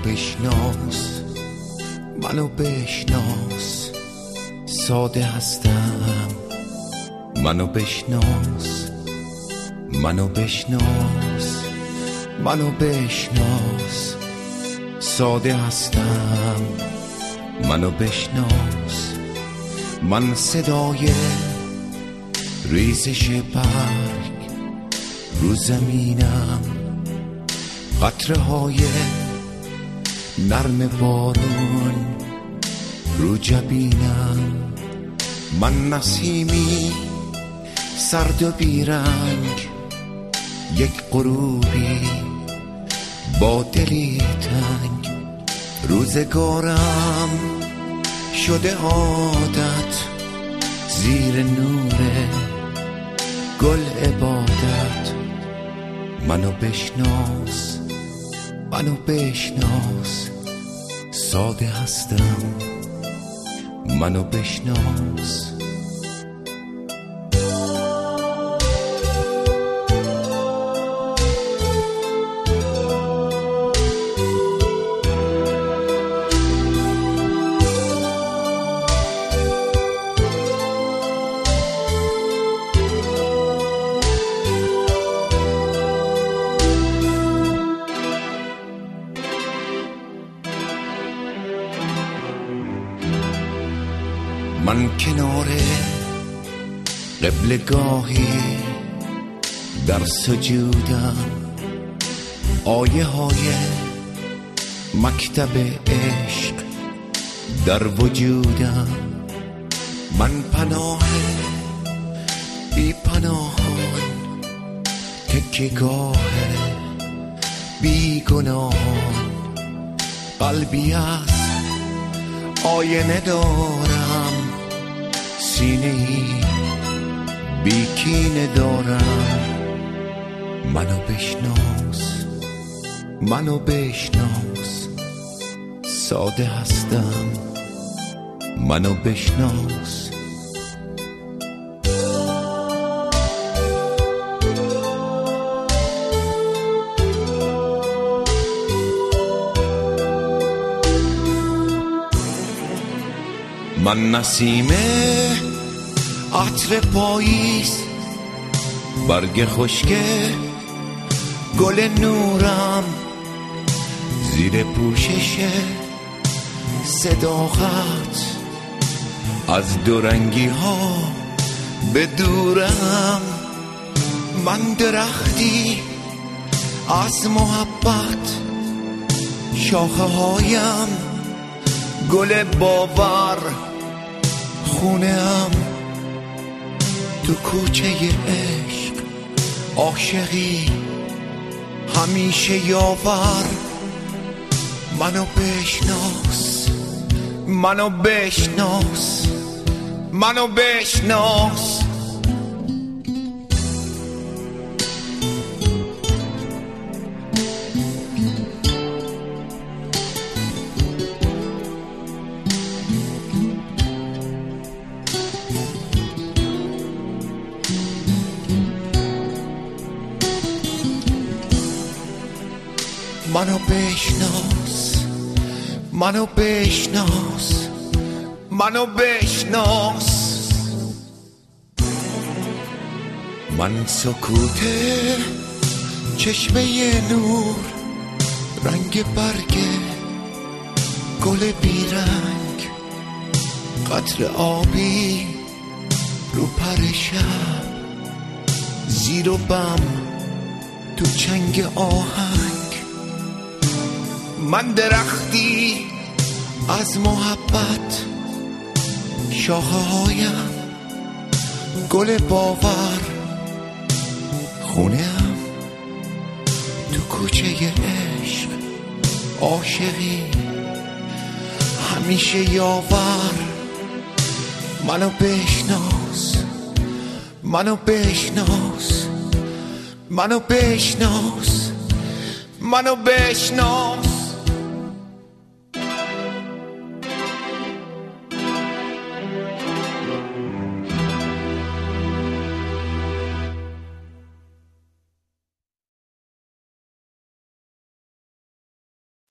بشناس، منو بشناس، ساده هستم. منو بشناس، منو بشناس، منو بشناس، ساده هستم. منو بشناس، من صدای ریزش برگ رو زمینم، قطره های نرم بارون رو جبینم. من نسیمی سرد و بیرنگ، یک غروبی با دلی تنگ. روزگارم شده عادت، زیر نور گل عبادت. منو بشناس، منو بشناس، ساده هستم. منو بشناس. من کنار قبلگاهی در سجودم، آیه های مکتب عشق در وجودم. من پناه بی پناهان، تکیگاه بی گناهان. قلبی از آینه دارم، سینه‌ای بی کینه دارم. منو بشناس، منو بشناس، ساده هستم. منو بشناس. من نسیم عطر پاییز، برگ خشک گل نورم. زیر پوشش صداقت از دورنگی ها به دورم. من درختی از محبت، شاخه هایم گل باور. خونه‌ام تو کوچه عشق، عاشقی همیشه یاور. منو بشناس، منو بشناس، منو بشناس. منو بشناس، منو بشناس، منو بشناس. من سکوت چشمه نور، رنگ برگ گل بیرنگ. قطر آبی رو پر شب، زیر و بم تو چنگ آهنگ. من درختی از محبت، شاخه هایم گل باور. خونه‌ام تو کوچه عشق، عاشقی همیشه یاور. منو بشناس، منو بشناس، منو بشناس، منو بشناس.